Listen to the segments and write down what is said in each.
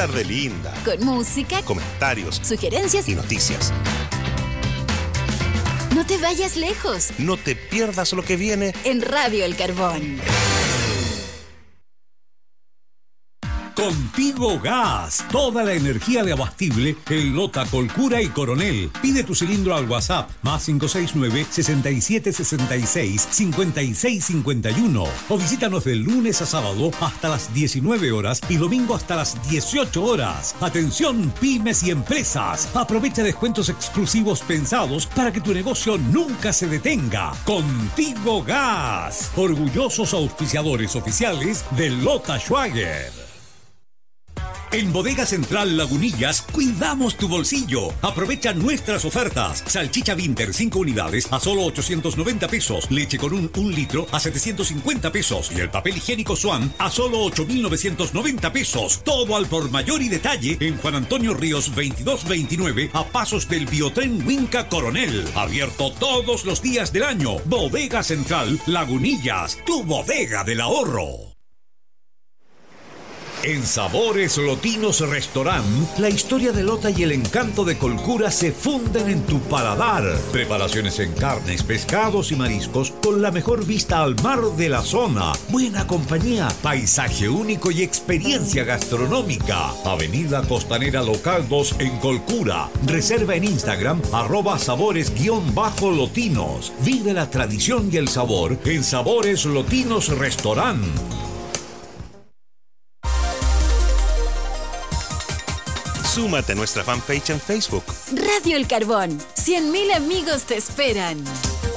tarde linda. Con música, comentarios, sugerencias y noticias. No te vayas lejos. No te pierdas lo que viene en Radio El Carbón. Contigo Gas, toda la energía de abastible en Lota, Colcura y Coronel. Pide tu cilindro al WhatsApp más 569-6766-5651 o visítanos de lunes a sábado hasta las 19 horas y domingo hasta las 18 horas. Atención pymes y empresas, aprovecha descuentos exclusivos pensados para que tu negocio nunca se detenga. Contigo Gas, orgullosos auspiciadores oficiales de Lota Schwager. En Bodega Central Lagunillas, cuidamos tu bolsillo. Aprovecha nuestras ofertas. Salchicha Winter 5 unidades a solo 890 pesos. Leche con un litro a 750 pesos. Y el papel higiénico Swan a solo 8.990 pesos. Todo al por mayor y detalle en Juan Antonio Ríos 2229 a pasos del Biotren Huinca Coronel. Abierto todos los días del año. Bodega Central Lagunillas, tu bodega del ahorro. En Sabores Lotinos Restaurant, la historia de Lota y el encanto de Colcura se funden en tu paladar. Preparaciones en carnes, pescados y mariscos con la mejor vista al mar de la zona. Buena compañía, paisaje único y experiencia gastronómica. Avenida Costanera Local 2 en Colcura. Reserva en Instagram @sabores_lotinos. Vive la tradición y el sabor en Sabores Lotinos Restaurant. Súmate a nuestra fanpage en Facebook. Radio El Carbón. 100.000 amigos te esperan.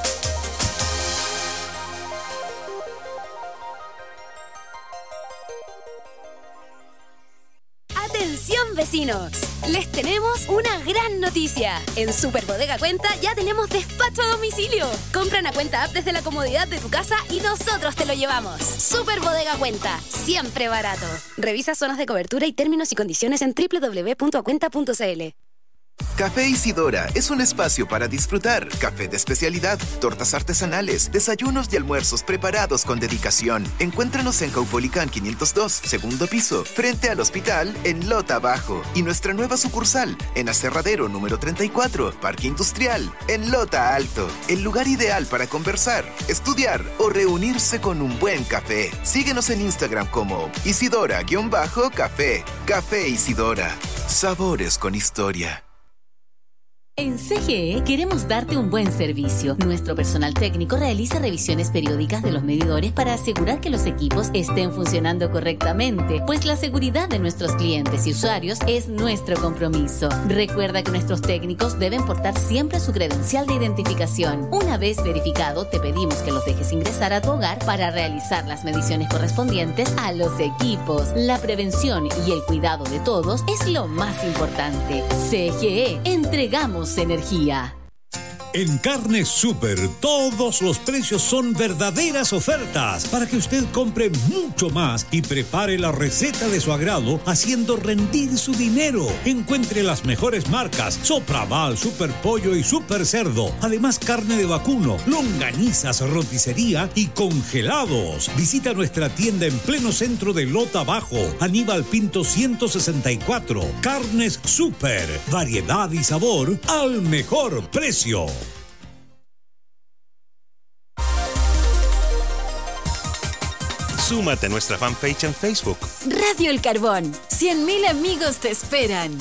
¡Atención, vecinos! Les tenemos una gran noticia. En Super Bodega Cuenta ya tenemos despacho a domicilio. Compra una cuenta app desde la comodidad de tu casa y nosotros te lo llevamos. Super Bodega Cuenta, siempre barato. Revisa zonas de cobertura y términos y condiciones en www.acuenta.cl. Café Isidora es un espacio para disfrutar. Café de especialidad, tortas artesanales, desayunos y almuerzos preparados con dedicación. Encuéntranos en Caupolicán 502, segundo piso, frente al hospital en Lota Bajo. Y nuestra nueva sucursal en Aserradero número 34, Parque Industrial, en Lota Alto. El lugar ideal para conversar, estudiar o reunirse con un buen café. Síguenos en Instagram como Isidora_café. Café Isidora. Sabores con historia. En CGE queremos darte un buen servicio. Nuestro personal técnico realiza revisiones periódicas de los medidores para asegurar que los equipos estén funcionando correctamente, pues la seguridad de nuestros clientes y usuarios es nuestro compromiso. Recuerda que nuestros técnicos deben portar siempre su credencial de identificación. Una vez verificado, te pedimos que los dejes ingresar a tu hogar para realizar las mediciones correspondientes a los equipos. La prevención y el cuidado de todos es lo más importante. CGE, entregamos energía. En Carnes Super, todos los precios son verdaderas ofertas para que usted compre mucho más y prepare la receta de su agrado haciendo rendir su dinero. Encuentre las mejores marcas: Sopraval, Super Pollo y Super Cerdo. Además, carne de vacuno, longanizas, roticería y congelados. Visita nuestra tienda en pleno centro de Lota Bajo, Aníbal Pinto 164. Carnes Super, variedad y sabor al mejor precio. Súmate a nuestra fanpage en Facebook. Radio El Carbón. 100.000 amigos te esperan.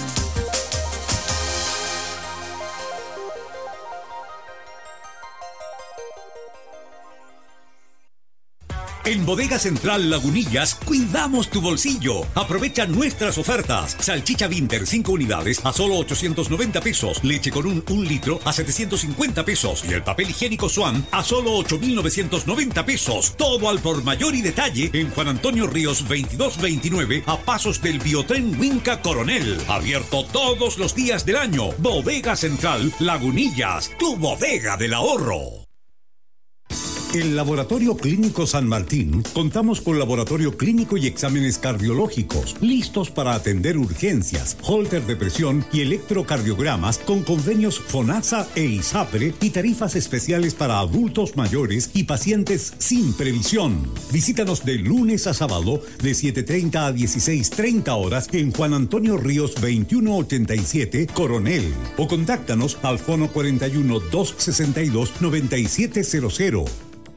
En Bodega Central Lagunillas, cuidamos tu bolsillo. Aprovecha nuestras ofertas. Salchicha Winter 5 unidades a solo 890 pesos. Leche con un litro a 750 pesos. Y el papel higiénico Swan a solo 8.990 pesos. Todo al por mayor y detalle en Juan Antonio Ríos 2229 a pasos del Biotren Huinca Coronel. Abierto todos los días del año. Bodega Central Lagunillas, tu bodega del ahorro. En Laboratorio Clínico San Martín contamos con laboratorio clínico y exámenes cardiológicos listos para atender urgencias, holter de presión y electrocardiogramas con convenios FONASA e ISAPRE y tarifas especiales para adultos mayores y pacientes sin previsión. Visítanos de lunes a sábado de 7:30 a 16:30 horas en Juan Antonio Ríos 2187 Coronel o contáctanos al fono 41 262 9700.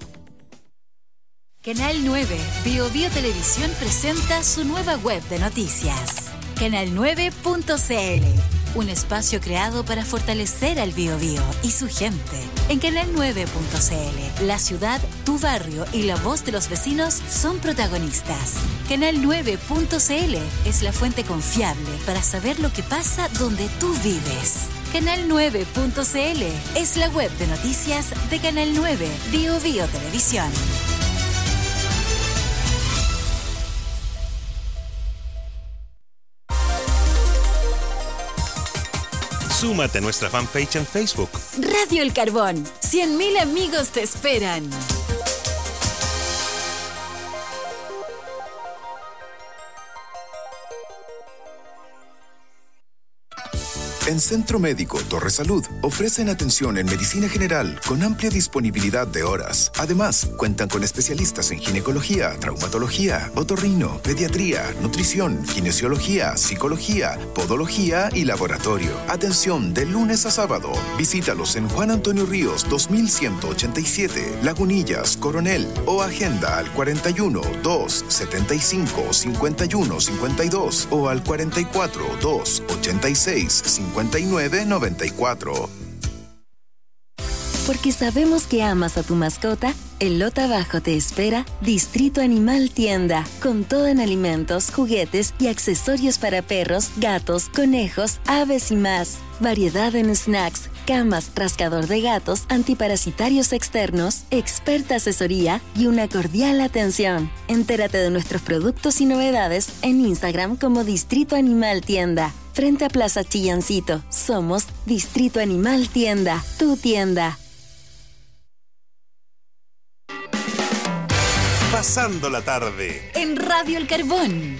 Canal 9, Bio Televisión presenta su nueva web de noticias. Canal9.cl, un espacio creado para fortalecer al Bio y su gente. En Canal9.cl, la ciudad, tu barrio y la voz de los vecinos son protagonistas. Canal9.cl es la fuente confiable para saber lo que pasa donde tú vives. Canal9.cl es la web de noticias de Canal 9, Bio Televisión. Súmate a nuestra fanpage en Facebook. Radio El Carbón, 100.000 amigos te esperan. En Centro Médico Torre Salud ofrecen atención en medicina general con amplia disponibilidad de horas. Además, cuentan con especialistas en ginecología, traumatología, otorrino, pediatría, nutrición, kinesiología, psicología, podología y laboratorio. Atención de lunes a sábado. Visítalos en Juan Antonio Ríos 2187, Lagunillas, Coronel o agenda al 41 275 51 52 o al 44 286 5994. Porque sabemos que amas a tu mascota, en Lota Bajo te espera Distrito Animal Tienda, con todo en alimentos, juguetes y accesorios para perros, gatos, conejos, aves y más. Variedad en snacks, camas, rascador de gatos, antiparasitarios externos, experta asesoría y una cordial atención. Entérate de nuestros productos y novedades en Instagram como Distrito Animal Tienda. Frente a Plaza Chillancito, somos Distrito Animal Tienda, tu tienda. Pasando la tarde en Radio El Carbón.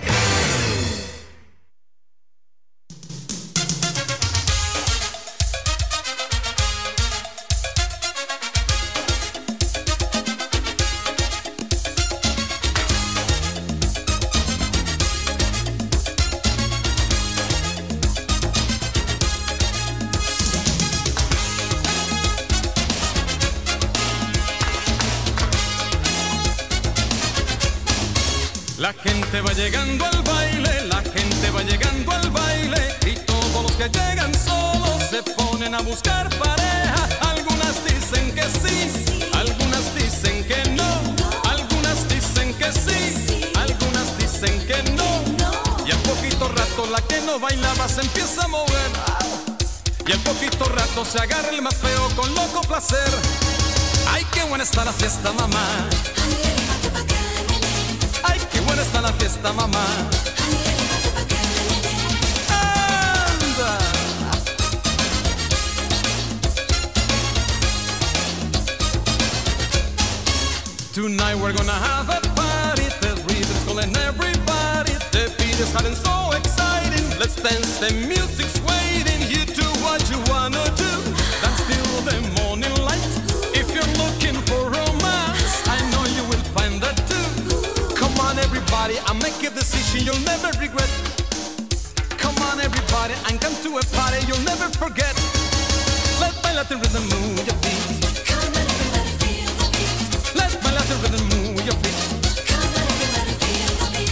La gente va llegando al baile, la gente va llegando al baile y todos los que llegan solos se ponen a buscar pareja. Algunas dicen que sí, algunas dicen que no, algunas dicen que sí, algunas dicen que no. Y al poquito rato la que no bailaba se empieza a mover y al poquito rato se agarra el más feo con loco placer. Ay, qué buena está la fiesta, mamá. Ay, qué buena está la fiesta, mamá. Anda. Tonight we're gonna have a party. The rhythm's calling everybody. The beat is hot and so exciting. Let's dance, the music's waiting. You do what you wanna do. Dance till the morning light. If you're looking for romance, I know you will find that too. Come on everybody, and make a decision you'll never regret. Come on everybody, and come to a party you'll never forget. Let's baila the rhythm, move your feet. Come on everybody, feel the beat. Let's baila the rhythm, move your feet. Come on everybody, feel the beat.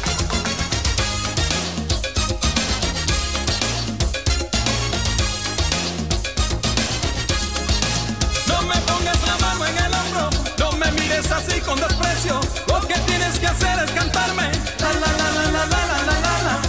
No me pongas la mano en el hombro, no me mires así con desprecio. Lo que tienes que hacer es cantarme la la la la la la la la la la.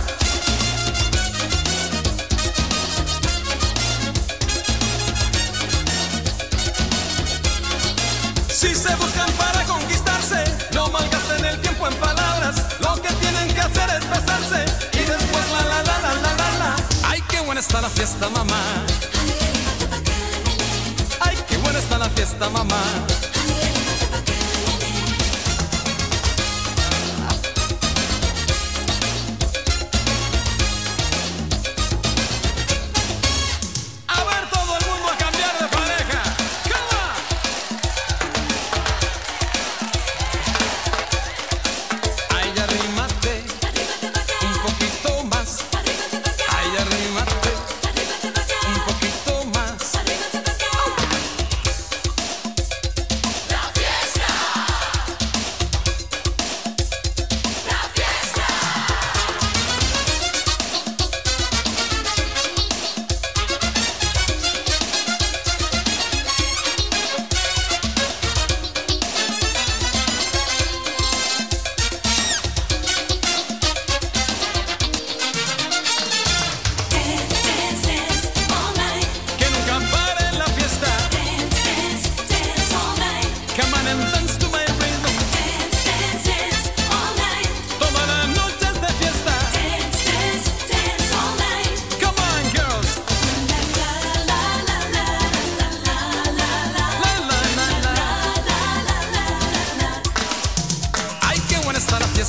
Si se buscan para conquistarse, no malgasten el tiempo en palabras. Lo que tienen que hacer es besarse y después la la la la la la la. Ay, qué buena está la fiesta, mamá. Ay, qué buena está la fiesta, mamá.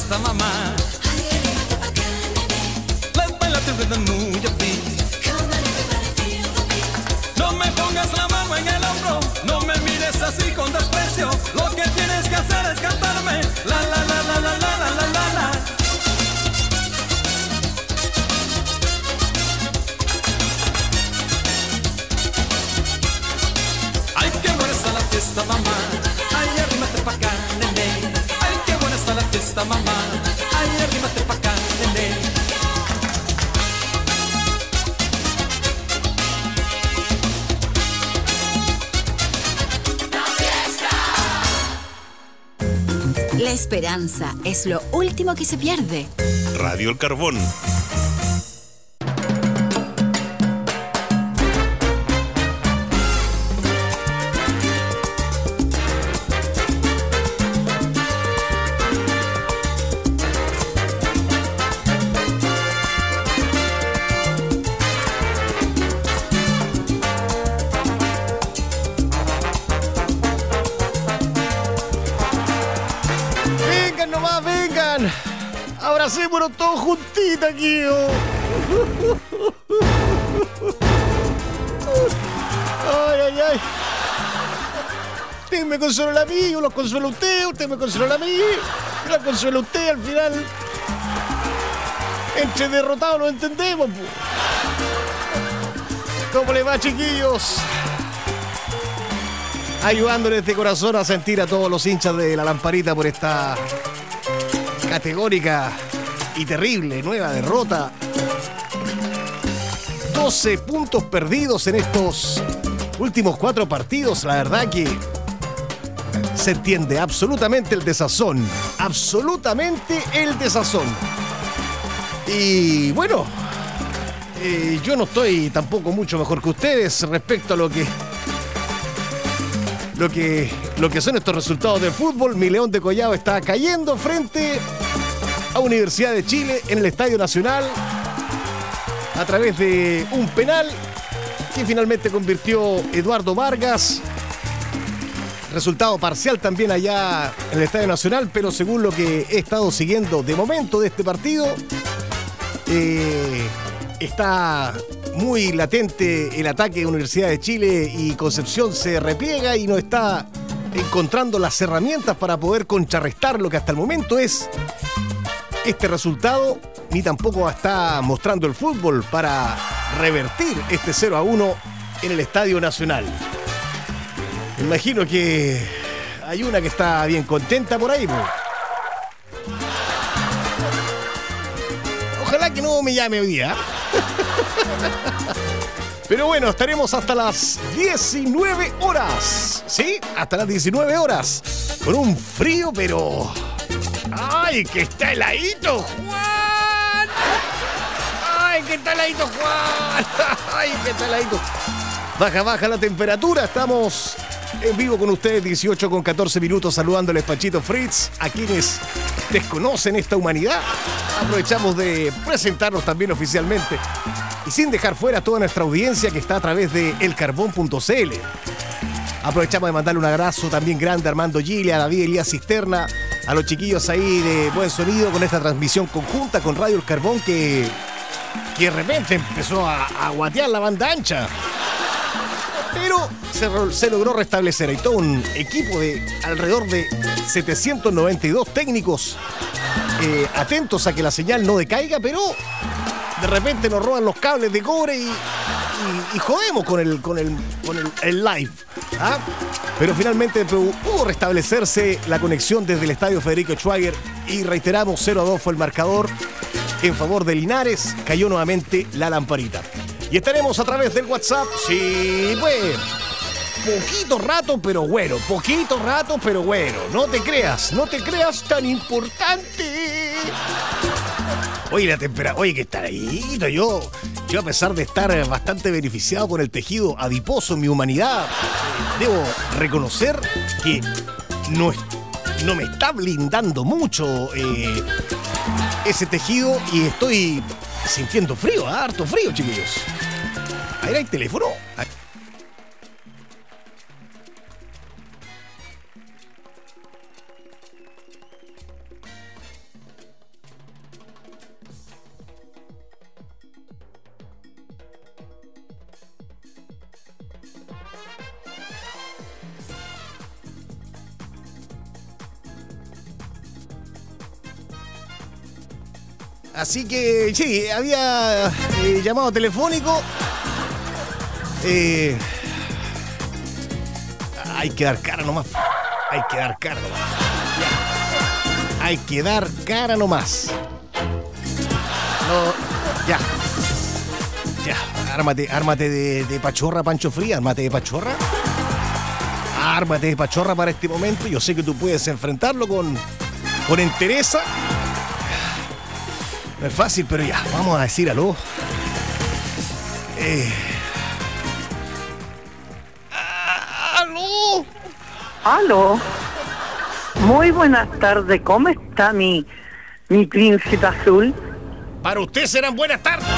fiesta, mamá. Let's baila to rhythm, move your feet. No me pongas la mano en el hombro, no me mires así con desprecio. Lo que tienes que hacer es cantarme la la la la la la la la la la. Ay, qué buena está la fiesta, mamá. Ay, arrímate pa' acá, nene. Ay, qué buena está la fiesta, mamá. Ay, arrímate pa' acá, nene. La esperanza es lo último que se pierde. Radio El Carbón. Abracémonos todos juntitos aquí. Ay, ay, ay. Usted me consuela a mí, yo lo consuelo a usted me consuela a mí, yo lo consuelo a usted, al final. Entre derrotados nos entendemos. ¿Cómo le va, chiquillos? Ayudándoles de corazón a sentir a todos los hinchas de la Lamparita por esta categórica y terrible nueva derrota. 12 puntos perdidos en estos últimos 4 partidos. La verdad que se entiende absolutamente el desazón. Absolutamente el desazón. Y bueno, yo no estoy tampoco mucho mejor que ustedes respecto a lo que son estos resultados del fútbol. Mi León de Collado está cayendo frente a Universidad de Chile en el Estadio Nacional a través de un penal que finalmente convirtió Eduardo Vargas. Resultado parcial también allá en el Estadio Nacional, pero según lo que he estado siguiendo de momento de este partido, está muy latente el ataque de Universidad de Chile y Concepción se repliega y no está encontrando las herramientas para poder contrarrestar lo que hasta el momento es este resultado, ni tampoco está mostrando el fútbol para revertir este 0-1 en el Estadio Nacional. Me imagino que hay una que está bien contenta por ahí, pues. Ojalá que no me llame hoy día. Pero bueno, estaremos hasta las 19 horas. ¿Sí? Hasta las 19 horas. Con un frío, pero... ¡ay, que está heladito, Juan! ¡Ay, que está heladito, Juan! ¡Ay, que está heladito! Baja la temperatura. Estamos en vivo con ustedes, 18 con 14 minutos, saludándoles Panchito Fritz, a quienes desconocen esta humanidad. Aprovechamos de presentarnos también oficialmente y sin dejar fuera a toda nuestra audiencia que está a través de elcarbón.cl. Aprovechamos de mandarle un abrazo también grande a Armando Gili, a David Elías Cisterna, a los chiquillos ahí de Buen Sonido con esta transmisión conjunta con Radio El Carbón que de repente empezó a guatear la banda ancha. Pero se logró restablecer. Hay todo un equipo de alrededor de 792 técnicos atentos a que la señal no decaiga, pero de repente nos roban los cables de cobre y jodemos con el live. ¿Ah? Pero finalmente pudo restablecerse la conexión desde el estadio Federico Schwager y reiteramos, 0-2 fue el marcador en favor de Linares. Cayó nuevamente la Lamparita. Y estaremos a través del WhatsApp. Sí, pues. Poquito rato, pero bueno. Poquito rato, pero bueno. No te creas tan importante. Oye, la temperatura. Oye, que está ahí. Yo, a pesar de estar bastante beneficiado con el tejido adiposo en mi humanidad, debo reconocer que no me está blindando mucho ese tejido y estoy sintiendo frío, harto frío, chiquillos. Ahí hay teléfono. Así que, sí, había llamado telefónico. Hay que dar cara nomás. Hay que dar cara nomás. Ya. Hay que dar cara nomás. No, ya. Ya, ármate de pachorra, Pancho Fría, ármate de pachorra. Ármate de pachorra para este momento. Yo sé que tú puedes enfrentarlo con entereza. No es fácil, pero ya, vamos a decir aló. ¡Aló! ¡Aló! Muy buenas tardes, ¿cómo está mi príncipe azul? Para usted serán buenas tardes.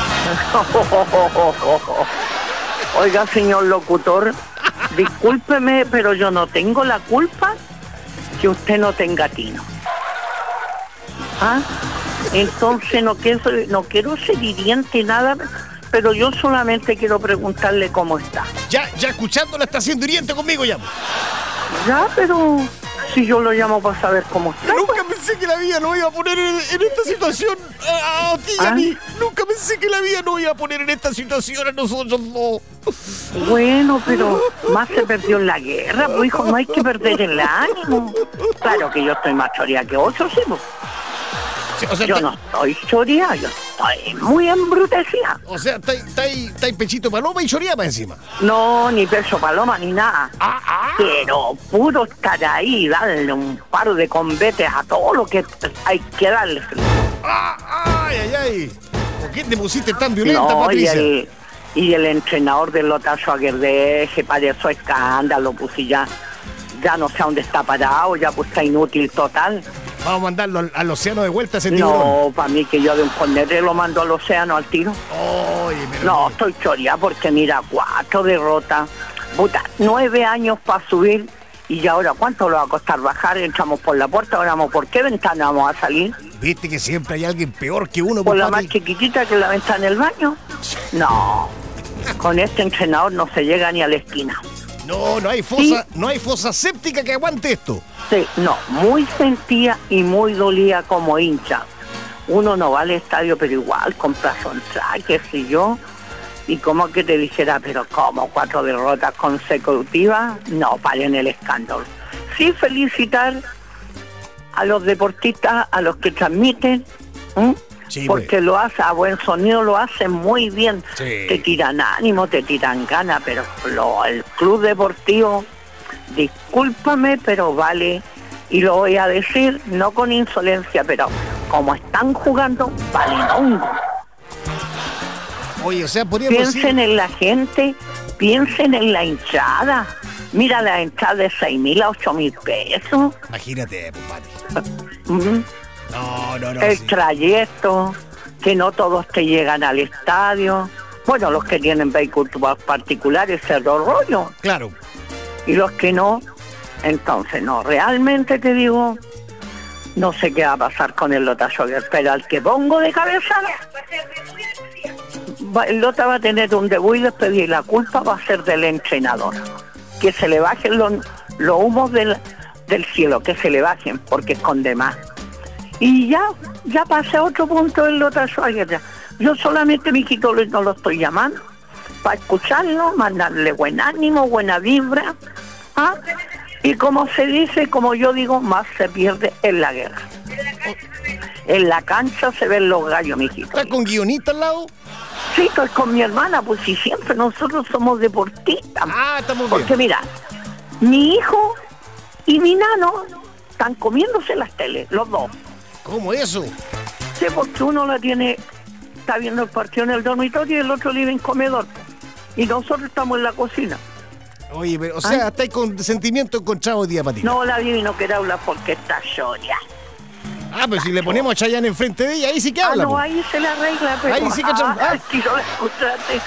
Oiga, señor locutor, discúlpeme, pero yo no tengo la culpa que usted no tenga tino. ¿Ah? Entonces no quiero ser hiriente nada, pero yo solamente quiero preguntarle cómo está. Ya escuchándola está siendo hiriente conmigo ya. Ya, pero si yo lo llamo para saber cómo está. Nunca pensé que la vida nos iba a poner en esta situación a ti y a mí. Nunca pensé que la vida nos iba a poner en esta situación a nosotros dos. Bueno, pero más se perdió en la guerra, pues hijo, no hay que perder el ánimo. Claro que yo estoy más choría que otros, sí, pues. Sí, o sea, yo no estoy choría, yo estoy muy embrutecida. O sea, está ahí pechito paloma y choría para encima. No, ni pecho paloma, ni nada. Pero puro estar ahí, darle un par de combetes a todo lo que hay que darle. ¡Ay! ¿Por qué te pusiste tan violenta, no, Patricia? Y el entrenador del Lota Schwager se pareció escándalo, pues y ya no sé dónde está parado, ya pues está inútil total. Vamos a mandarlo al océano de vuelta ese tiburón. No, para mí que yo de un cornete lo mando al océano al tiro. No, estoy choría porque mira, 4 derrotas, 9 años para subir y ahora ¿cuánto lo va a costar bajar? Entramos por la puerta, ahora vamos, ¿por qué ventana vamos a salir? ¿Viste que siempre hay alguien peor que uno? ¿Por la más chiquitita que la ventana del baño? No, con este entrenador no se llega ni a la esquina. No hay fosa, ¿sí? No hay fosa séptica que aguante esto. Sí, no, muy sentía y muy dolía como hincha. Uno no va al estadio, pero igual compra su entrada, qué sé yo. Y como que te dijera, pero ¿cómo 4 derrotas consecutivas? No, paren el escándalo. Sí, felicitar a los deportistas, a los que transmiten, sí, porque lo hace a buen sonido, lo hacen muy bien. Sí. Te tiran ánimo, te tiran ganas, pero el club deportivo, discúlpame, pero vale, y lo voy a decir, no con insolencia, pero como están jugando, vale hongo. Oye, o sea, podríamos piensen en la gente, piensen en la hinchada. Mira la entrada de 6.000 a 8.000 pesos. Imagínate, Pati. No. El trayecto, que no todos te llegan al estadio. Bueno, los que tienen vehículos particulares, Cerro Rollo. Claro. Y los que no, entonces no. Realmente te digo, no sé qué va a pasar con el Lota Schwager, pero al que pongo de cabeza, el Lota va a tener un debut y después y la culpa va a ser del entrenador. Que se le bajen los humos del cielo, que se le bajen, porque esconde más. Y ya pasé a otro punto del Lota Schwager. Yo solamente, mijito, no lo estoy llamando para escucharlo, mandarle buen ánimo, buena vibra. Y como se dice, como yo digo, más se pierde en la guerra. En la cancha se ven los gallos, mijito. ¿Estás con guionista al lado? Sí, estoy con mi hermana, pues si siempre nosotros somos deportistas. Estamos bien. Porque mira, mi hijo y mi nano están comiéndose las teles, los dos. ¿Cómo eso? Sí, porque uno está viendo el partido en el dormitorio y el otro vive en comedor. Y nosotros estamos en la cocina. Oye, pero, o sea, estáis con sentimiento encontrado hoy día, Patita. No, la Vivi no quiere hablar porque está sola. Pero si le ponemos a Chayanne enfrente de ella, ahí sí que habla. No, ahí se la arregla, pero... Ahí sí que... quiero escucharte.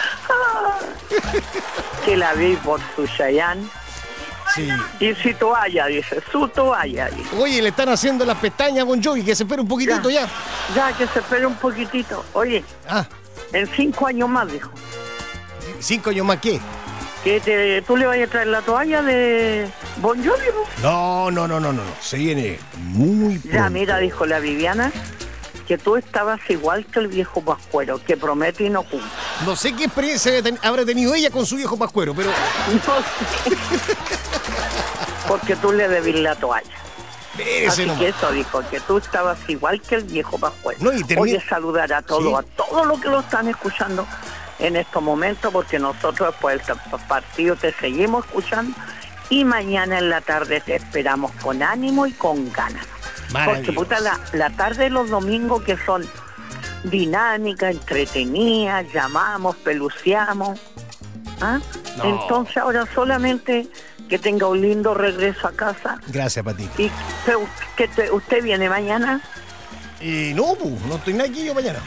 Que la vi por su Chayanne. Sí. Y si toalla, dice, su toalla. Dice. Oye, le están haciendo las pestañas a Bon Jovi, que se espere un poquitito ya. Ya, que se espere un poquitito. Oye, en 5 años más, dijo. ¿5 años más qué? Que tú le vayas a traer la toalla de Bon Jovi, ¿no? No. Se viene muy pronto. Ya, mira, dijo la Viviana, que tú estabas igual que el viejo Pascuero, que promete y no cumple. No sé qué experiencia habrá tenido ella con su viejo Pascuero, pero... No sé. Porque tú le debís la toalla. Así que eso dijo, que tú estabas igual que el viejo Pascuero. No, y Oye, saludar a todos, a todos los que lo están escuchando en estos momentos, porque nosotros después del partido te seguimos escuchando y mañana en la tarde te esperamos con ánimo y con ganas. Porque puta, la tarde de los domingos que son dinámicas, entretenidas, llamamos, peluceamos. ¿Ah? No. Entonces ahora solamente que tenga un lindo regreso a casa. Gracias, Pati. ¿Y usted viene mañana? No estoy aquí yo mañana.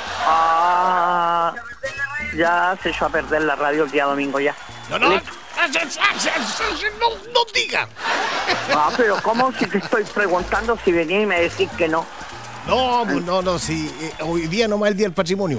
Ya se echó a perder la radio el día domingo ya. No diga. Pero ¿cómo si te estoy preguntando si venía y me decís que no? No, sí. Hoy día nomás el día del patrimonio.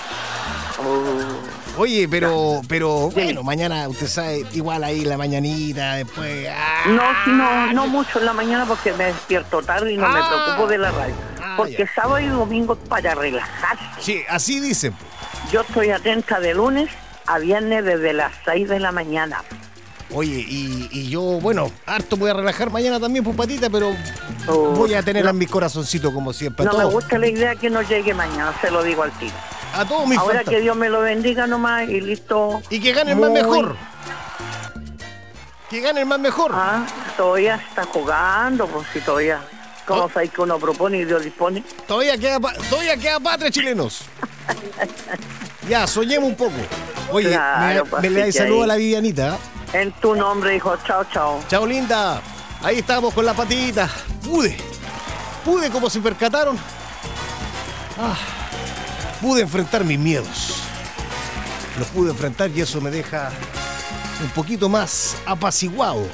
Oye, pero bueno, mañana usted sabe, igual ahí la mañanita, después... No mucho en la mañana porque me despierto tarde y no me preocupo de la radio. Porque sábado y domingo es para relajarse. Sí, así dicen. Yo estoy atenta de lunes a viernes desde las 6 de la mañana. Oye, y yo, bueno, harto voy a relajar mañana también, pues, Patita, pero voy a tener en mi corazoncito como siempre. Me gusta la idea que no llegue mañana, se lo digo al tiro. A todos mis Ahora que Dios me lo bendiga nomás y listo. Y que gane el más mejor. Que gane el más mejor. Todavía está jugando, pues si todavía. ¿Cómo sabéis que uno propone y Dios dispone? Todavía queda patria, chilenos. Ya, soñemos un poco. Oye, claro, me le saludo a la Vivianita. En tu nombre, hijo. Chao, chao. Chao, linda. Ahí estamos con la Patita. Pude como se percataron. Pude enfrentar mis miedos. Los pude enfrentar y eso me deja un poquito más apaciguado.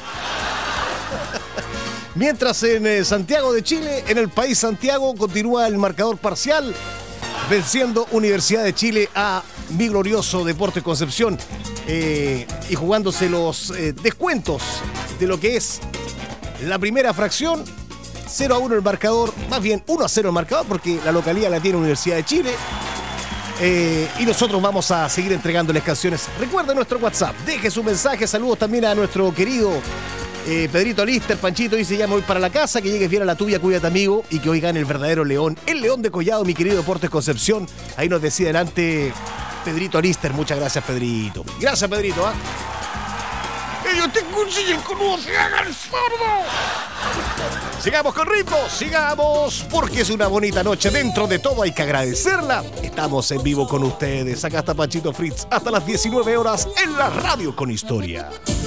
Mientras en Santiago de Chile, en el país Santiago, continúa el marcador parcial, venciendo Universidad de Chile a mi glorioso Deportes Concepción y jugándose los descuentos de lo que es la primera fracción. 0-1 el marcador, más bien 1-0 el marcador, porque la localidad la tiene Universidad de Chile. Y nosotros vamos a seguir entregándoles canciones. Recuerden nuestro WhatsApp, deje su mensaje. Saludos también a nuestro querido Pedrito Lister. Panchito dice: ya me voy para la casa, que llegues bien a la tuya, cuídate, amigo, y que hoy gane el verdadero león, el León de Collado, mi querido Deportes Concepción. Ahí nos decía delante Pedrito Lister. Muchas gracias, Pedrito. Gracias, Pedrito. Ellos te consiguen como se haga el sordo. Sigamos con ritmo, sigamos, porque es una bonita noche. Dentro de todo hay que agradecerla. Estamos en vivo con ustedes. Acá está Panchito Fritz hasta las 19 horas en la radio con historia.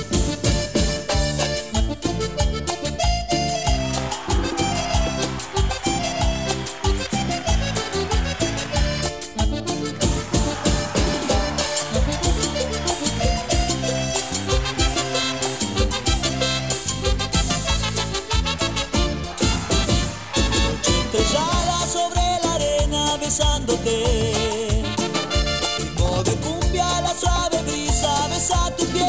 Ritmo de cumbia, la suave brisa besa tu piel.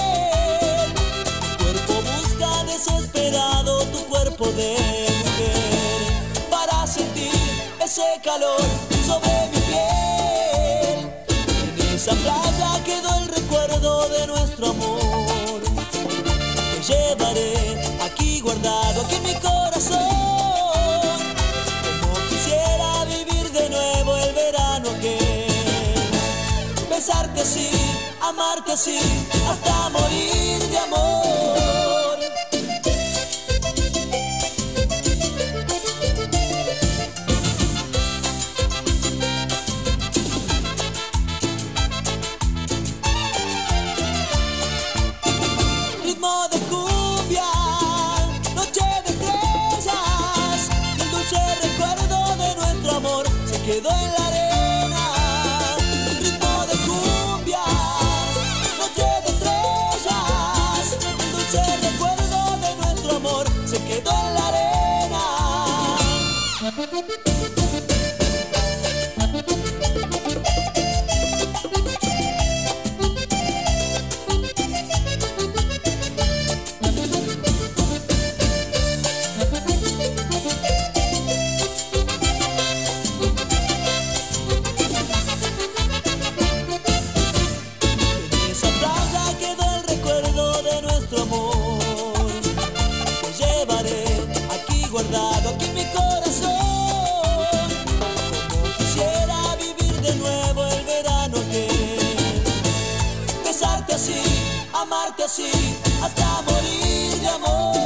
Tu cuerpo busca desesperado tu cuerpo de mujer para sentir ese calor sobre mi piel. En esa playa quedó el recuerdo de nuestro amor. Te llevaré aquí guardado, aquí en mi corazón. Besarte así, amarte así, hasta morir de amor. Ritmo de cumbia, noche de estrellas, el dulce recuerdo de nuestro amor se quedó en la arena. Se quedó en la arena. guardado aquí en mi corazón. Como quisiera vivir de nuevo el verano aquel. Besarte así, amarte así, hasta morir de amor.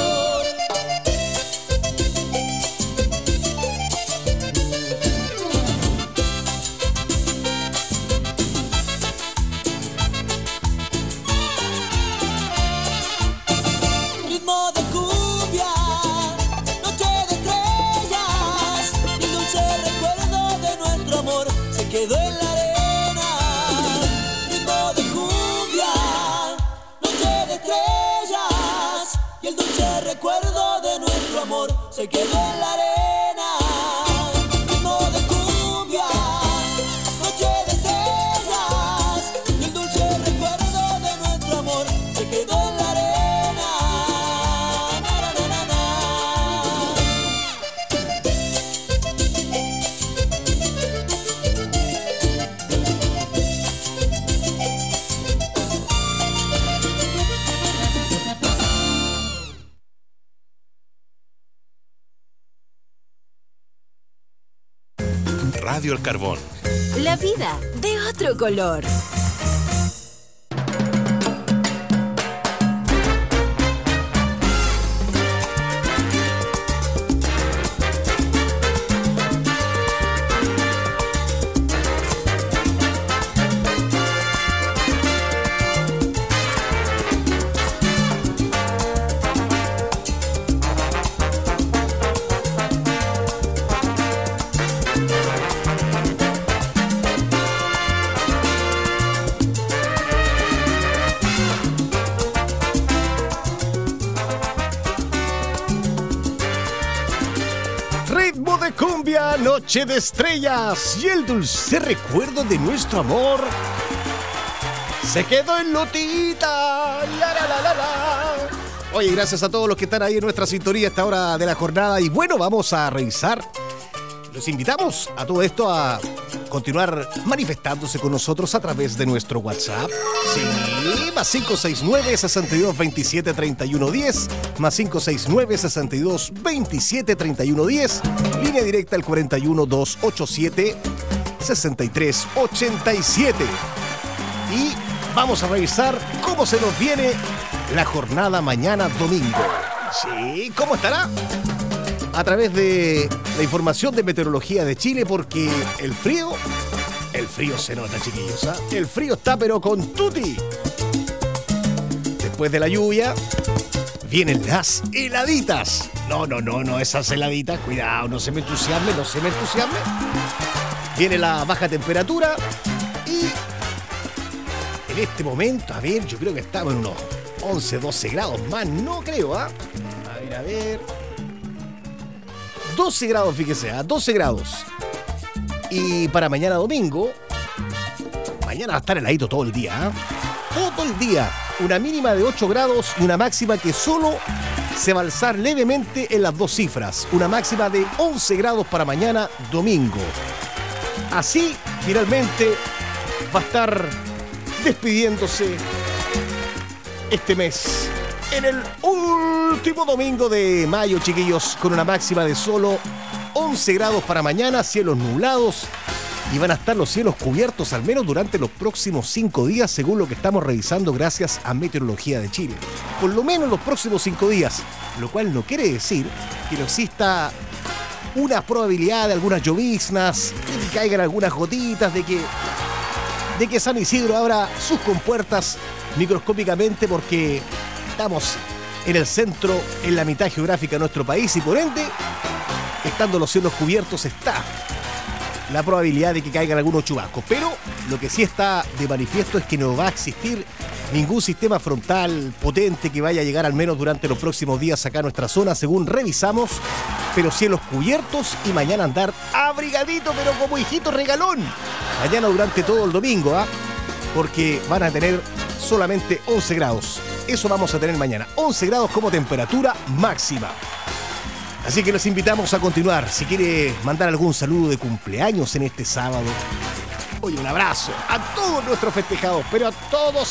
Ritmo de cumbia, noche de estrellas, y el dulce recuerdo de nuestro amor se quedó en la arena. Ritmo de cumbia, noche de estrellas, y el dulce recuerdo de nuestro amor se quedó en la arena. Ritmo de cumbia, noche de estrellas, y el dulce recuerdo de nuestro amor se quedó en la arena. Radio El Carbón. La vida de otro color. Ritmo de cumbia, noche de estrellas y el dulce recuerdo de nuestro amor se quedó en Lotita. La, la, la, la, la. Oye, gracias a todos los que están ahí en nuestra sintonía a esta hora de la jornada. Y bueno, vamos a revisar. Los invitamos a todo esto a continuar manifestándose con nosotros a través de nuestro WhatsApp. Sí, más 569-6227-3110, más 569-6227-3110, línea directa al 41-287-6387. Y vamos a revisar cómo se nos viene la jornada mañana domingo. Sí, ¿cómo estará? A través de la información de Meteorología de Chile, porque el frío se nota, chiquillos, ¿eh? El frío está pero con tutti. Después de la lluvia vienen las heladitas. No, esas heladitas, cuidado, no se me entusiasme. Viene la baja temperatura y en este momento, a ver, yo creo que estamos en unos 11, 12 grados más, no creo, ¿ah? A ver. 12 grados, fíjese, a 12 grados. Y para mañana domingo, mañana va a estar heladito todo el día, ¿eh? Todo el día. Una mínima de 8 grados y una máxima que solo se va a alzar levemente en las dos cifras. Una máxima de 11 grados para mañana domingo. Así, finalmente, va a estar despidiéndose este mes. En el último domingo de mayo, chiquillos, con una máxima de solo 11 grados para mañana, cielos nublados, y van a estar los cielos cubiertos al menos durante los próximos 5 días, según lo que estamos revisando gracias a Meteorología de Chile. Por lo menos los próximos 5 días, lo cual no quiere decir que no exista una probabilidad de algunas lloviznas, de que caigan algunas gotitas, de que San Isidro abra sus compuertas microscópicamente, porque estamos en el centro, en la mitad geográfica de nuestro país, y por ende, estando los cielos cubiertos, está la probabilidad de que caigan algunos chubascos. Pero lo que sí está de manifiesto es que no va a existir ningún sistema frontal potente que vaya a llegar al menos durante los próximos días acá a nuestra zona, según revisamos, pero cielos cubiertos y mañana andar abrigadito, pero como hijito regalón. Mañana durante todo el domingo, porque van a tener solamente 11 grados. Eso vamos a tener mañana, 11 grados como temperatura máxima. Así que los invitamos a continuar. Si quiere mandar algún saludo de cumpleaños en este sábado, oye, un abrazo a todos nuestros festejados, pero a todos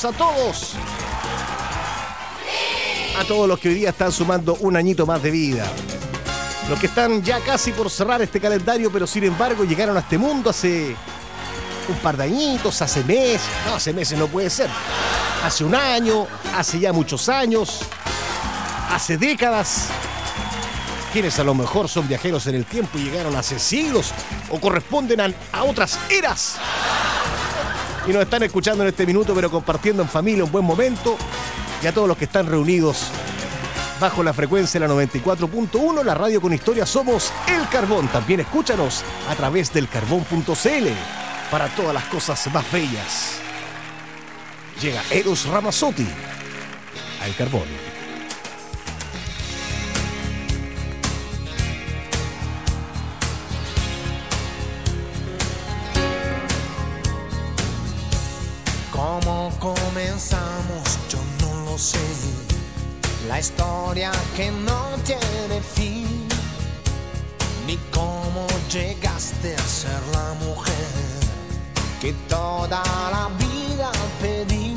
los que hoy día están sumando un añito más de vida. Los que están ya casi por cerrar este calendario, pero sin embargo llegaron a este mundo hace un par de añitos, hace meses no puede ser. Hace un año, hace ya muchos años, hace décadas. Quienes a lo mejor son viajeros en el tiempo y llegaron hace siglos o corresponden a otras eras. Y nos están escuchando en este minuto, pero compartiendo en familia un buen momento. Y a todos los que están reunidos bajo la frecuencia de la 94.1, la radio con historia, somos El Carbón. También escúchanos a través del carbón.cl para todas las cosas más bellas. Llega Eros Ramazzotti a El Carbón. ¿Cómo comenzamos? Yo no lo sé. La historia que no tiene fin, ni cómo llegaste a ser la mujer que toda la vida pedí.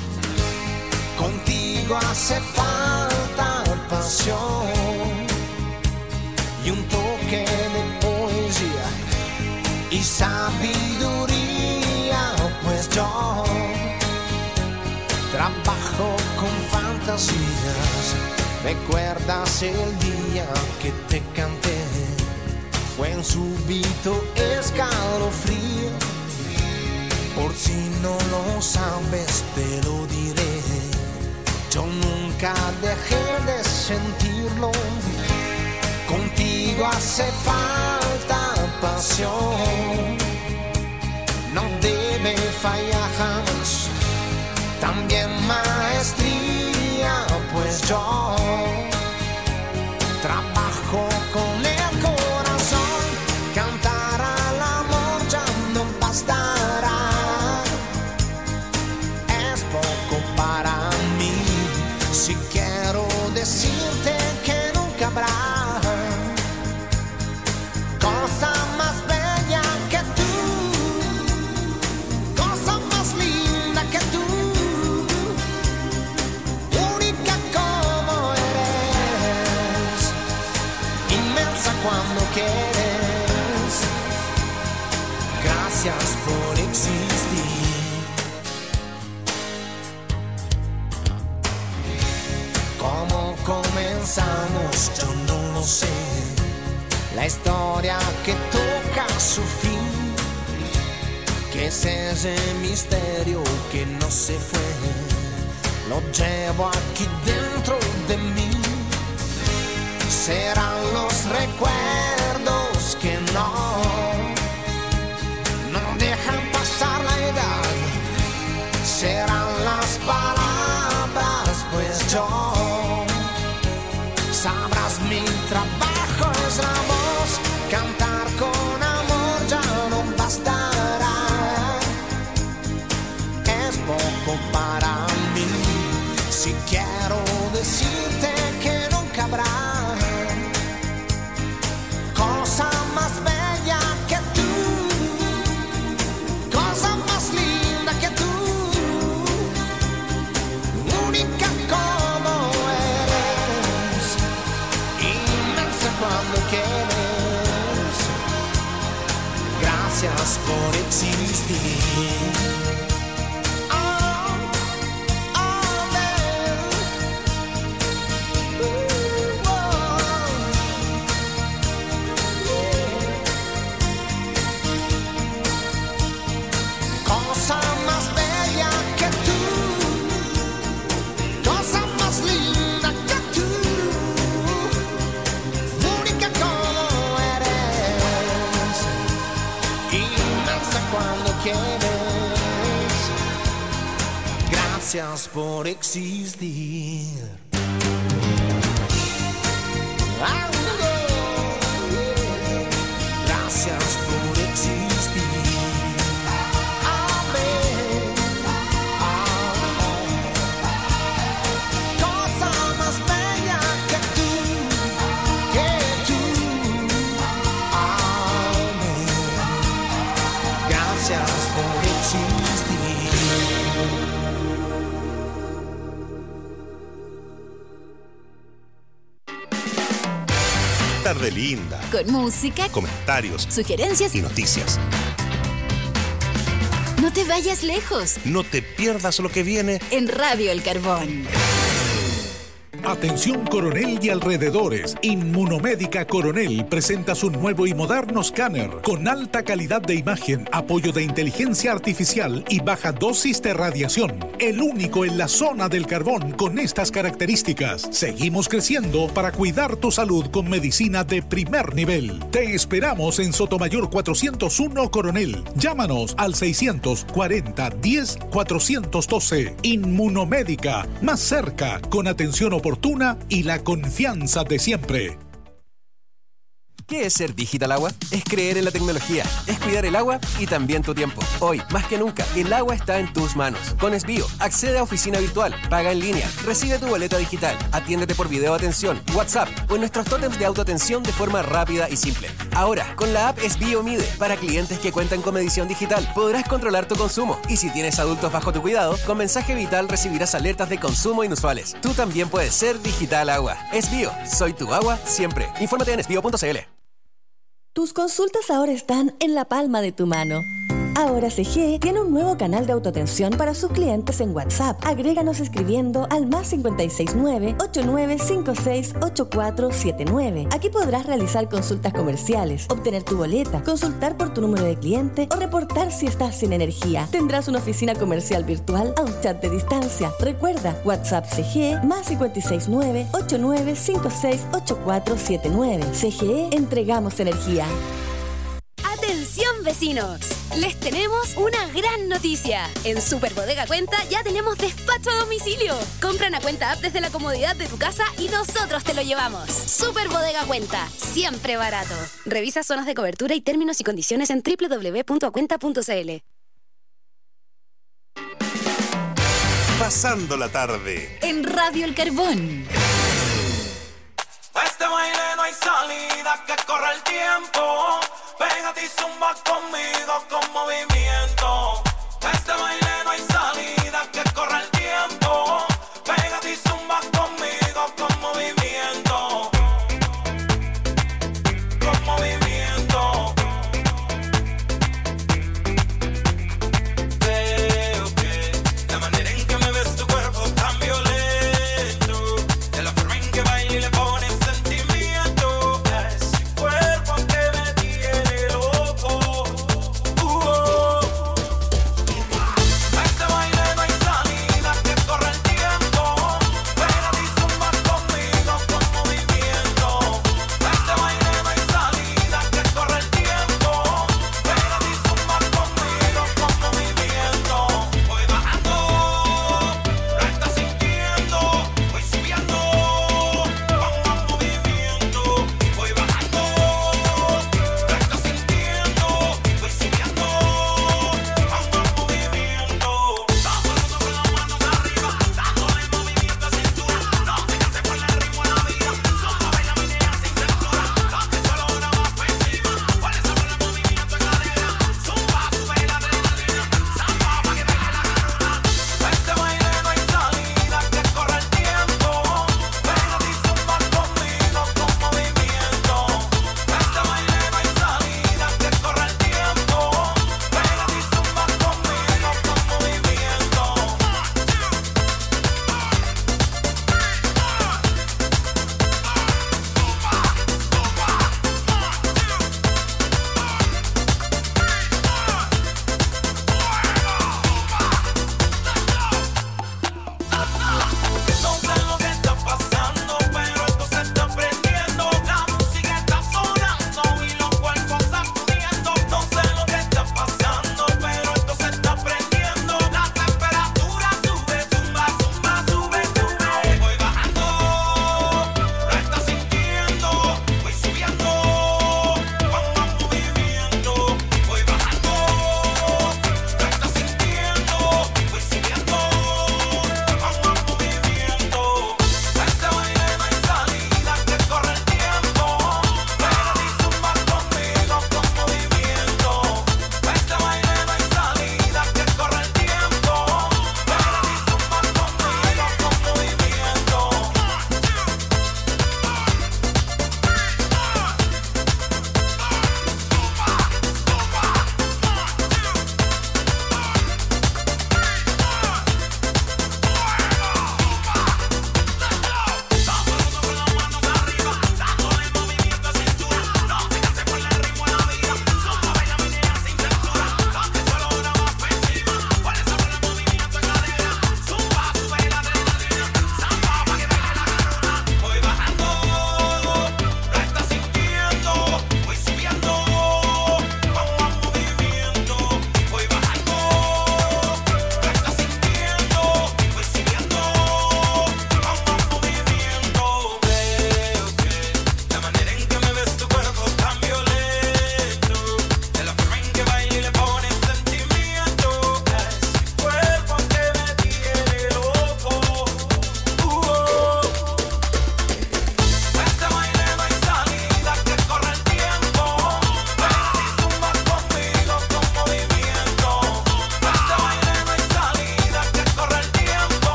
Contigo hace falta pasión y un toque de poesía y sabiduría, pues yo trabajo con fantasías. ¿Recuerdas el día que te canté? Fue un súbito escalofrío. Por si no lo sabes, te lo diré. Yo nunca dejé de sentirlo. Contigo hace falta pasión. No debe fallar jamás. También maestría, pues yo trabajo con el corazón. Cantar al amor ya no bastará. Es poco para mí. Si quiero decirte que nunca habrá cosa más bella que tú, cosa más linda que tú. Cuando quieres, gracias por existir. ¿Cómo comenzamos? Yo no lo sé. La historia que toca su fin, que es ese misterio que no se fue, lo llevo aquí dentro de mí. Serán los recuerdos que no dejan pasar la edad. Serán las palabras, pues yo sabrás mi trabajo es la voz. Cantar con amor ya no bastará. Es poco para mí. Si quiero decirte que nunca habrá cosa más bella que tú, cosa más linda que tú, única como eres, inmensa cuando quieres. Gracias por existir. Gracias por existir. Gracias por existir. Amén. Cosa más bella que tú, amén. Gracias por existir. tarde linda. Con música, Comentarios sugerencias y noticias. No te vayas lejos. No te pierdas lo que viene En Radio El Carbón. Atención Coronel y alrededores. Inmunomédica Coronel presenta su nuevo y moderno escáner con alta calidad de imagen, apoyo de inteligencia artificial y baja dosis de radiación. El único en la zona del carbón con estas características. Seguimos creciendo para cuidar tu salud con medicina de primer nivel. Te esperamos en Sotomayor 401 Coronel. Llámanos al 640 10 412. Inmunomédica, más cerca, con atención oportuna y la confianza de siempre. ¿Qué es ser Digital Agua? Es creer en la tecnología, es cuidar el agua y también tu tiempo. Hoy, más que nunca, el agua está en tus manos. Con Esbio, accede a oficina virtual, paga en línea, recibe tu boleta digital, atiéndete por video atención, WhatsApp o en nuestros tótems de autoatención de forma rápida y simple. Ahora, con la app Esbio Mide, para clientes que cuentan con medición digital, podrás controlar tu consumo. Y si tienes adultos bajo tu cuidado, con mensaje vital recibirás alertas de consumo inusuales. Tú también puedes ser Digital Agua. Esbio, soy tu agua siempre. Infórmate en esbio.cl. Tus consultas ahora están en la palma de tu mano. Ahora CGE tiene un nuevo canal de autoatención para sus clientes en WhatsApp. Agréganos escribiendo al +569 8956 8479. Aquí podrás realizar consultas comerciales, obtener tu boleta, consultar por tu número de cliente o reportar si estás sin energía. Tendrás una oficina comercial virtual a un chat de distancia. Recuerda, WhatsApp CGE +569 8956 8479. CGE, entregamos energía. ¡Atención vecinos! Les tenemos una gran noticia. En Super Bodega Cuenta ya tenemos despacho a domicilio. Compra una cuenta app desde la comodidad de tu casa y nosotros te lo llevamos. Super Bodega Cuenta, siempre barato. Revisa zonas de cobertura y términos y condiciones en www.cuenta.cl. Pasando la tarde En Radio El Carbón. Este baile no hay salida, que corre el tiempo. Pégate y zumba conmigo con movimiento. Este baile no hay salida, que corre el tiempo. Pégate y zumba conmigo con movimiento. Con movimiento. Veo que la manera en que me ves tu cuerpo tan violento, de la forma en que baila y le pones sentimiento, es cuerpo que me tiene loco.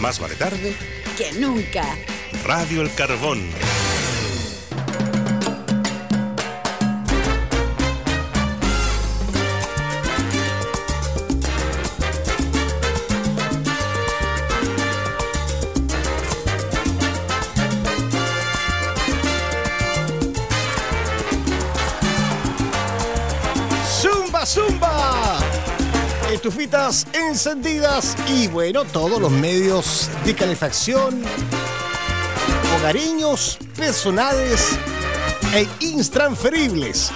Más vale tarde que nunca. Radio El Carbón. ¡Zumba! Estufitas encendidas y bueno, todos los medios de calefacción, hogareños, personales e intransferibles.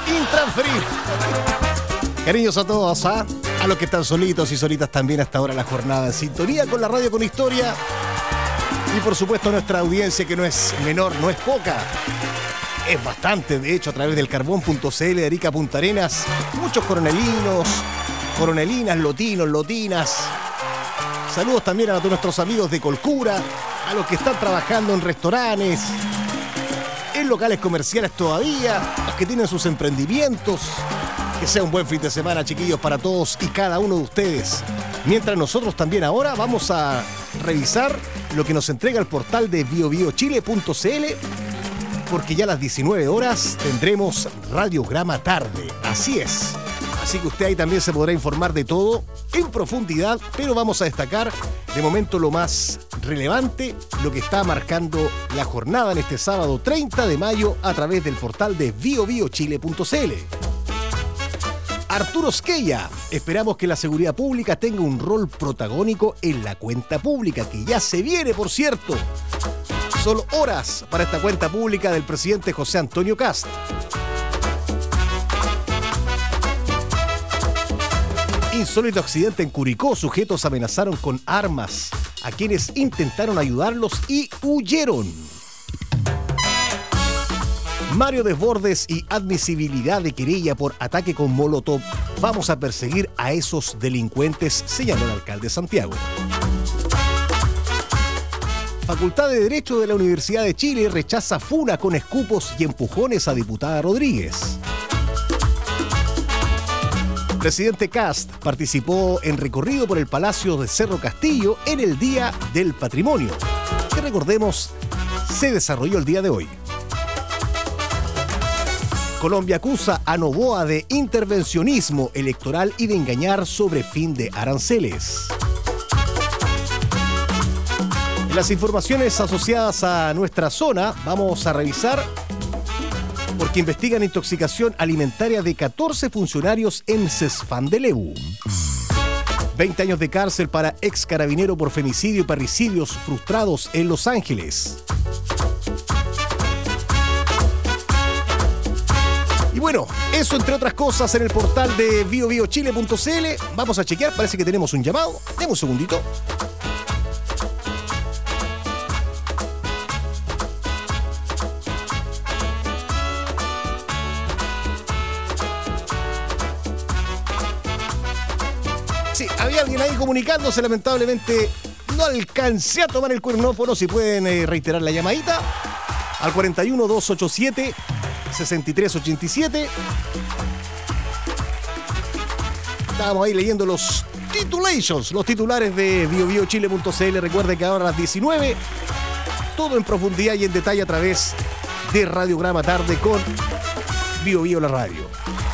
Cariños a todos, a los que están solitos y solitas también hasta ahora la jornada en sintonía con la radio con historia y por supuesto nuestra audiencia que no es menor, no es poca. Es bastante, de hecho, a través del carbón.cl de Arica a Punta Arenas. Muchos coronelinos, coronelinas, lotinos, lotinas. Saludos también a nuestros amigos de Colcura, a los que están trabajando en restaurantes, en locales comerciales todavía, los que tienen sus emprendimientos. Que sea un buen fin de semana, chiquillos, para todos y cada uno de ustedes. Mientras nosotros también ahora vamos a revisar lo que nos entrega el portal de biobiochile.cl, porque ya a las 19 horas tendremos Radiograma Tarde. Así es. Así que usted ahí también se podrá informar de todo en profundidad, pero vamos a destacar de momento lo más relevante, lo que está marcando la jornada en este sábado 30 de mayo a través del portal de biobiochile.cl. Arturo Esquella, esperamos que la seguridad pública tenga un rol protagónico en la cuenta pública, que ya se viene, por cierto. Solo horas para esta cuenta pública del presidente José Antonio Kast. Insólito accidente en Curicó. Sujetos amenazaron con armas a quienes intentaron ayudarlos y huyeron. Mario Desbordes y admisibilidad de querella por ataque con molotov. Vamos a perseguir a esos delincuentes, señaló el alcalde de Santiago. Facultad de Derecho de la Universidad de Chile rechaza funa con escupos y empujones a diputada Rodríguez. Presidente Kast participó en recorrido por el Palacio de Cerro Castillo en el Día del Patrimonio, que recordemos se desarrolló el día de hoy. Colombia acusa a Noboa de intervencionismo electoral y de engañar sobre fin de aranceles. En las informaciones asociadas a nuestra zona vamos a revisar porque investigan intoxicación alimentaria de 14 funcionarios en Cesfán de Lebu. 20 años de cárcel para ex carabinero por femicidio y parricidios frustrados en Los Ángeles. Y bueno, eso entre otras cosas en el portal de biobiochile.cl. Vamos a chequear, parece que tenemos un llamado. Deme un segundito. Sí, había alguien ahí comunicándose, lamentablemente no alcancé a tomar el cuernófono. Si pueden reiterar la llamadita al 41 287 6387. Estábamos ahí leyendo los titulares de biobiochile.cl. Recuerde que ahora a las 19, todo en profundidad y en detalle a través de Radiograma Tarde con BioBio la radio.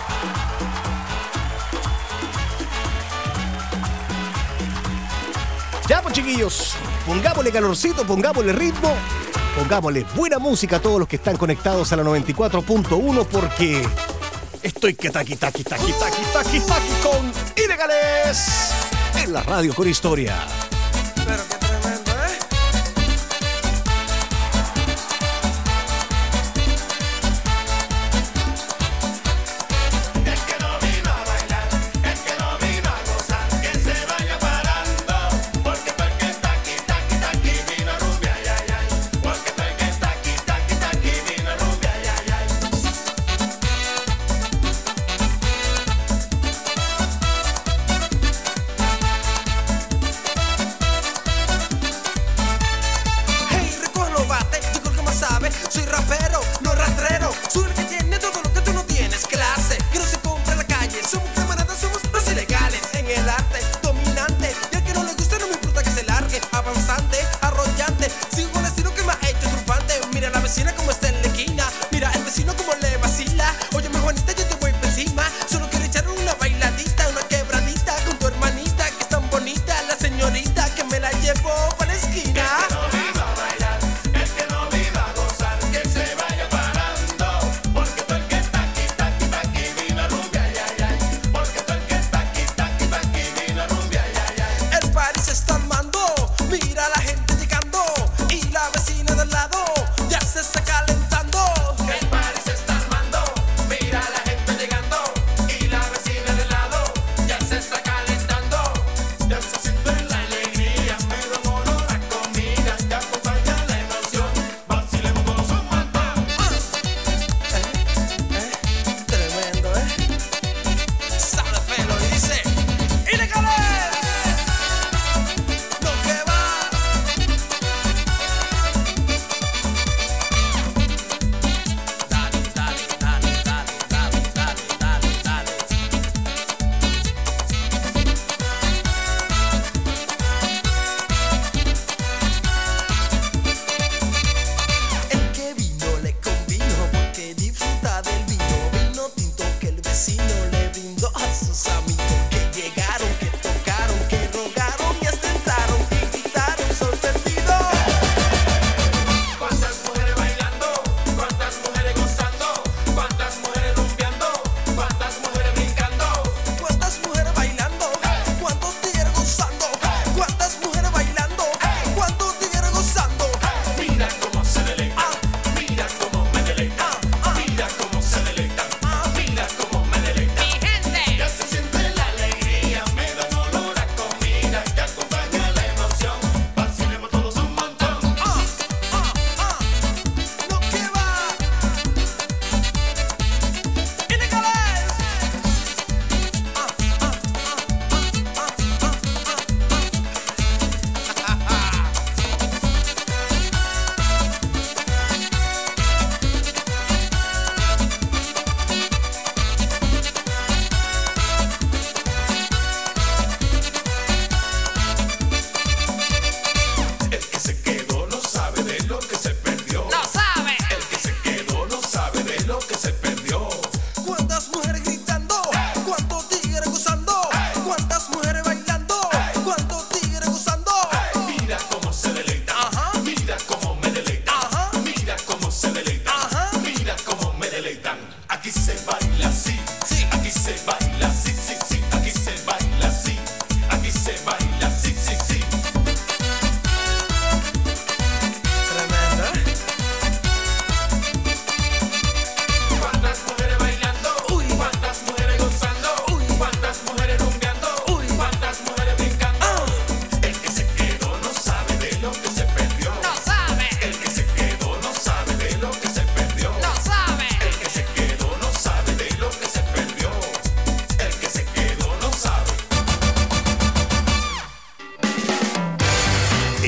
Ya pues, chiquillos, pongámosle calorcito, pongámosle ritmo, pongámosle buena música a todos los que están conectados a la 94.1 porque estoy que taqui con Ilegales en la radio con historia. Pero qué tremendo, ¿eh? El que no vino a bailar, el que no vino a gozar, que se vaya parando, porque estoy que taqui vino rubia, ay, ay, ay. Porque estoy que taqui vino rubia, ay, ay, ay.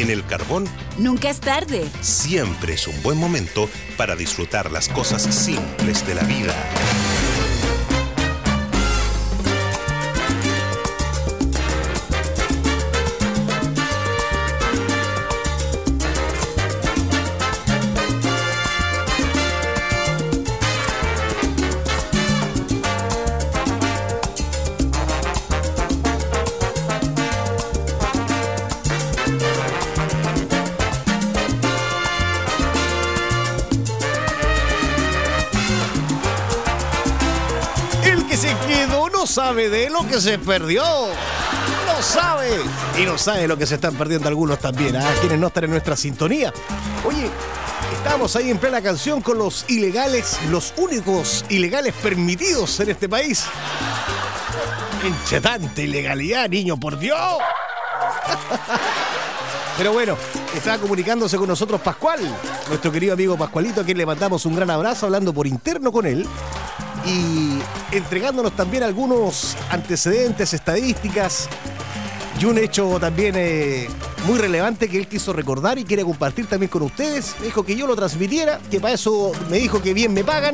En el carbón, nunca es tarde. siempre es un buen momento para disfrutar las cosas simples de la vida. El que se quedó no sabe de lo que se perdió. No sabe. Y no sabe lo que se están perdiendo algunos también, quienes no están en nuestra sintonía. Oye, estamos ahí en plena canción con los ilegales, los únicos ilegales permitidos en este país. Enchetante ilegalidad, niño, por Dios. Pero bueno, estaba comunicándose con nosotros Pascual, nuestro querido amigo Pascualito, a quien le mandamos un gran abrazo, hablando por interno con él y entregándonos también algunos antecedentes, estadísticas y un hecho también muy relevante que él quiso recordar y quiere compartir también con ustedes. Me dijo que yo lo transmitiera, que para eso me dijo que bien me pagan.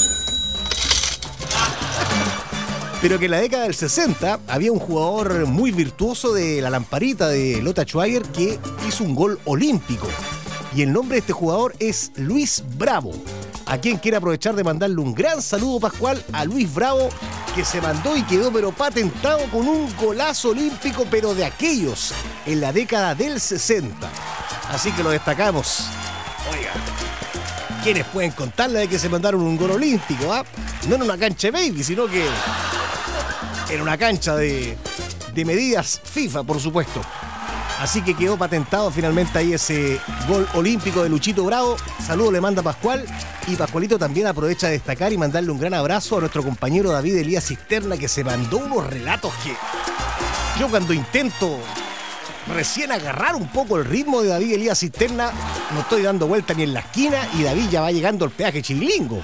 Pero que en la década del 60 había un jugador muy virtuoso de la lamparita de Lota Schwager que hizo un gol olímpico. Y el nombre de este jugador es Luis Bravo. A quien quiere aprovechar de mandarle un gran saludo, Pascual, a Luis Bravo, que se mandó y quedó pero patentado con un golazo olímpico, pero de aquellos, en la década del 60. Así que lo destacamos. Oiga, ¿quiénes pueden contarle de que se mandaron un gol olímpico? No en una cancha de baby, sino que en una cancha de medidas FIFA, por supuesto. Así que quedó patentado finalmente ahí ese gol olímpico de Luchito Bravo. Saludo le manda Pascual. Y Pascualito también aprovecha de destacar y mandarle un gran abrazo a nuestro compañero David Elías Cisterna, que se mandó unos relatos que yo, cuando intento recién agarrar un poco el ritmo de David Elías Cisterna, no estoy dando vuelta ni en la esquina y David ya va llegando al peaje Chilingo.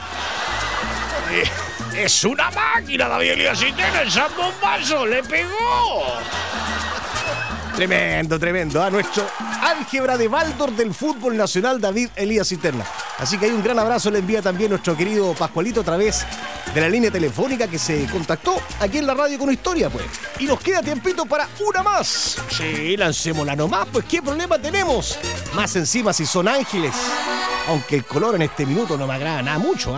Es una máquina, David Elías Cisterna, el zambombazo le pegó. Tremendo, tremendo. A nuestro álgebra de Baldor del fútbol nacional, David Elías Cisterna. Así que hay un gran abrazo, le envía también nuestro querido Pascualito a través de la línea telefónica que se contactó aquí en la radio con Historia, pues. Y nos queda tiempito para una más. Sí, lancémosla nomás, pues ¿qué problema tenemos? Más encima si son ángeles. Aunque el color en este minuto no me agrada nada mucho,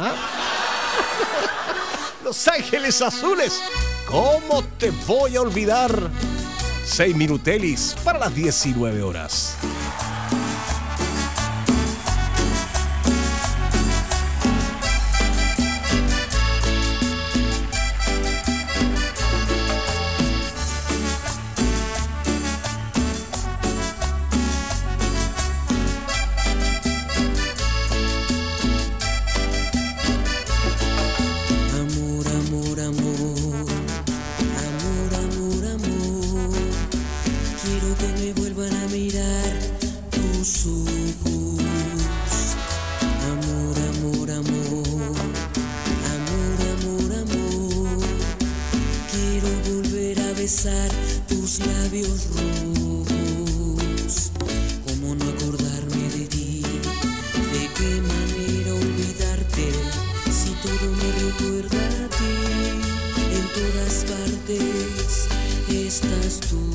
Los Ángeles Azules. ¿Cómo te voy a olvidar? 6 minutelis para las 19 horas. Tus labios rojos, cómo no acordarme de ti, de qué manera olvidarte, si todo me recuerda a ti, en todas partes estás tú.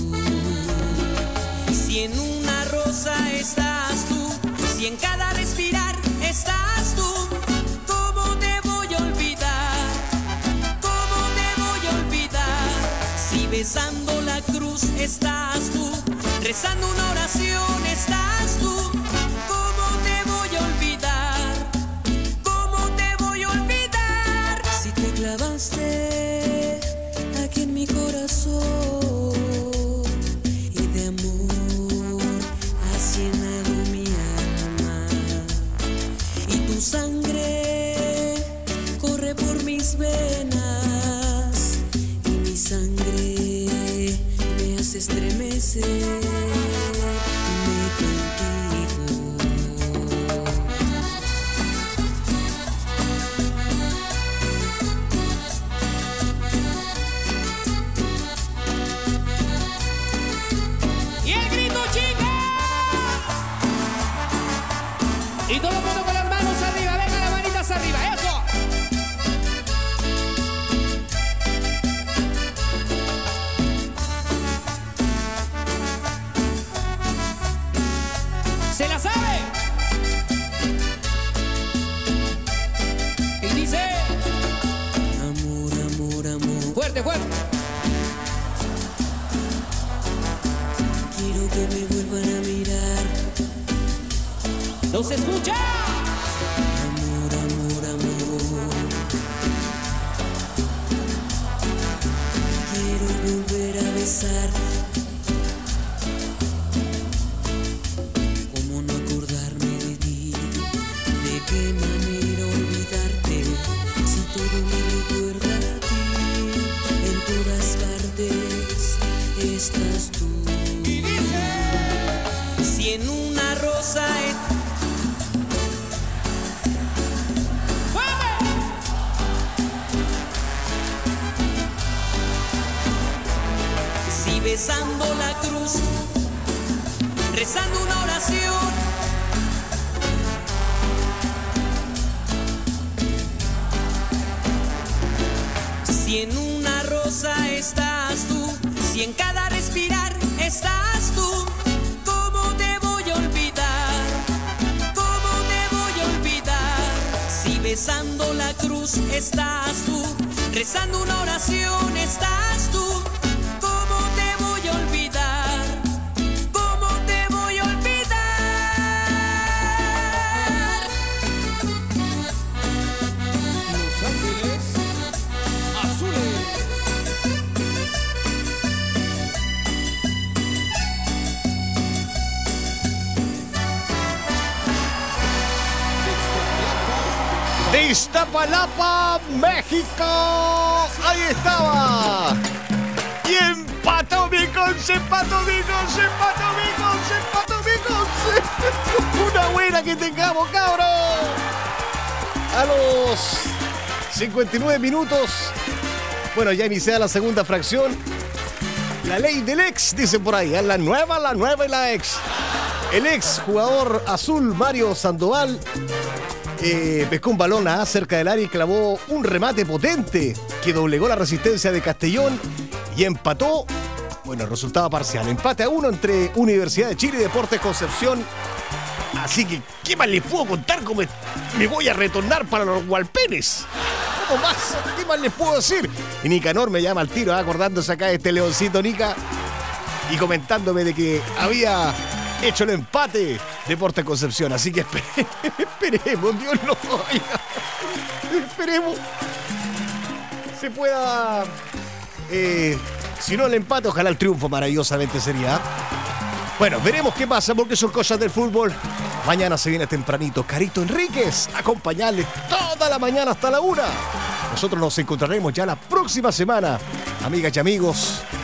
Si en una rosa estás tú, si en cada respirar estás tú, ¿cómo te voy a olvidar? ¿Cómo te voy a olvidar? Si besando la cruz estás tú, rezando una oración estás tú, ¿cómo te voy a olvidar? ¿Cómo te voy a olvidar? Si te clavaste aquí en mi corazón y de amor has llenado mi alma y tu sangre corre por mis venas y mi sangre me hace estremecer. Y el grito, chicos. Fuerte, fuerte. Quiero que me vuelvan a mirar. ¿No se escucha? Amor, amor, amor. Quiero volver a besar. ¿Cómo no acordarme de ti? ¿De qué manera olvidarte? Si todo me recuerda a ti, en todas partes estás tú. Y dice: si en una rosa si besando la cruz, rezando una oración, si en una rosa estás tú, si en cada respirar estás tú, ¿cómo te voy a olvidar? ¿Cómo te voy a olvidar? Si besando la cruz estás tú, rezando una oración estás tú, ¿cómo te voy a olvidar? ¿Cómo te voy a olvidar? Los Ángeles Azules. De Iztapalapa, México. Ahí estaba. Y empató mi Conce, empató mi Conce, empató mi Conce, empató mi Conce. Una buena que tengamos, cabros. A los 59 minutos. Bueno, ya iniciada la segunda fracción. La ley del ex, dicen por ahí. La nueva y la ex. El ex jugador azul, Mario Sandoval, pescó un balón cerca del área y clavó un remate potente que doblegó la resistencia de Castellón y empató. Bueno, el resultado parcial: empate a 1 entre Universidad de Chile y Deportes Concepción. Así que, ¿qué más les puedo contar? ¿Cómo me voy a retornar para los Hualpenes? ¿Cómo más? ¿Qué más les puedo decir? Y Nicanor me llama al tiro, acordándose acá de este leoncito Nica y comentándome de que había hecho el empate Deportes Concepción. Así que esperemos, Dios nos oiga. Esperemos se pueda, si no el empate, ojalá el triunfo maravillosamente sería. Bueno, veremos qué pasa, porque son cosas del fútbol. Mañana se viene tempranito Carito Enríquez a acompañarles toda la mañana hasta la 1. Nosotros nos encontraremos ya la próxima semana, amigas y amigos,